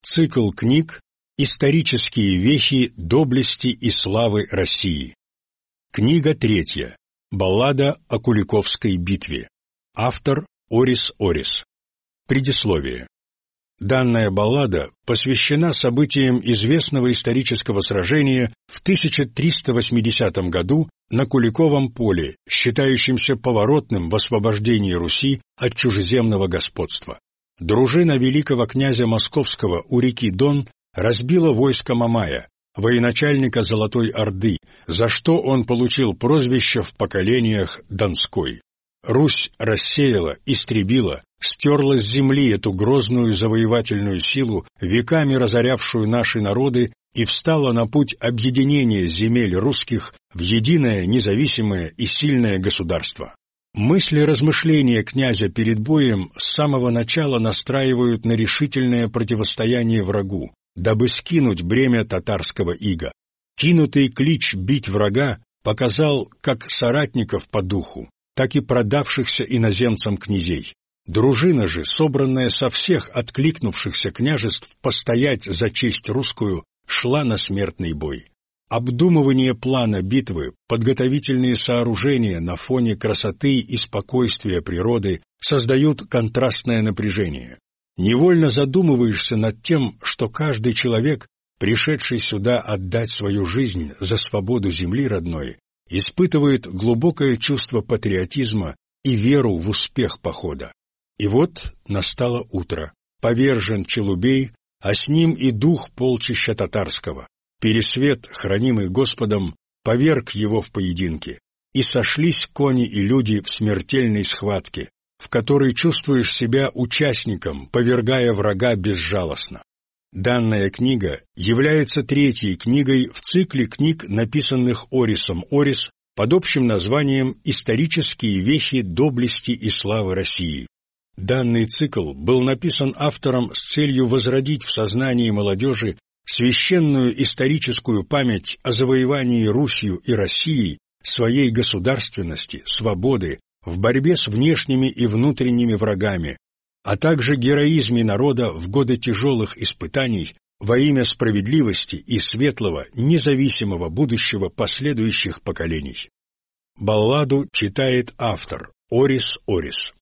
Цикл книг «Исторические вехи доблести и славы России». Книга 3. Баллада о Куликовской битве. Автор Орис Орис. Предисловие. Данная баллада посвящена событиям известного исторического сражения в 1380 году на Куликовом поле, считающемся поворотным в освобождении Руси от чужеземного господства. Дружина великого князя Московского у реки Дон разбила войско Мамая, военачальника Золотой Орды, за что он получил прозвище в поколениях Донской. Русь рассеяла, истребила, стерла с земли эту грозную завоевательную силу, веками разорявшую наши народы, и встала на путь объединения земель русских в единое, независимое и сильное государство. Мысли размышления князя перед боем с самого начала настраивают на решительное противостояние врагу, дабы скинуть бремя татарского ига. Кинутый клич бить врага показал как соратников по духу, так и продавшихся иноземцам князей. Дружина же, собранная со всех откликнувшихся княжеств постоять за честь русскую, шла на смертный бой. Обдумывание плана битвы, подготовительные сооружения на фоне красоты и спокойствия природы создают контрастное напряжение. Невольно задумываешься над тем, что каждый человек, пришедший сюда отдать свою жизнь за свободу земли родной, испытывает глубокое чувство патриотизма и веру в успех похода. И вот настало утро. Повержен Челубей, а с ним и дух полчища татарского. Пересвет, хранимый Господом, поверг его в поединке, и сошлись кони и люди в смертельной схватке, в которой чувствуешь себя участником, повергая врага безжалостно. Данная книга является 3-й книгой в цикле книг, написанных Орисом Орис под общим названием «Исторические вехи доблести и славы России». Данный цикл был написан автором с целью возродить в сознании молодежи священную историческую память о завоевании Русью и Россией своей государственности, свободы, в борьбе с внешними и внутренними врагами, а также героизме народа в годы тяжелых испытаний во имя справедливости и светлого, независимого будущего последующих поколений. Балладу читает автор Орис Орис.